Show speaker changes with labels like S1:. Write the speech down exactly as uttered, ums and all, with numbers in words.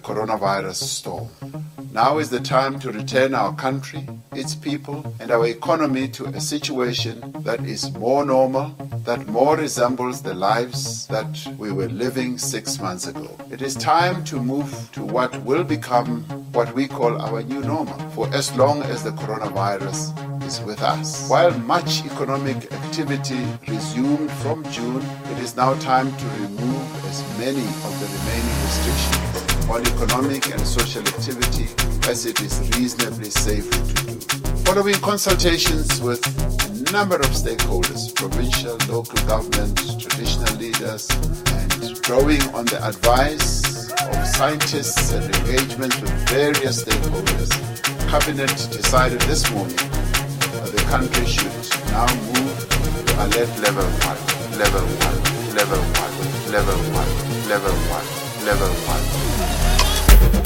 S1: coronavirus storm. Now is the time to return our country, its people, and our economy to a situation that is more normal, that more resembles the lives that we were living six months ago. It is time to move to what will become what we call our new normal, for as long as the coronavirus is with us. While much economic activity resumed from June, it is now time to remove as many of the remaining restrictions on economic and social activity as it is reasonably safe to do. Following consultations with a number of stakeholders, provincial, local government, traditional leaders, and drawing on the advice of scientists and engagement with various stakeholders, Cabinet decided this morning that the country should now move to alert level one, level one, level one, level one, level one, level one.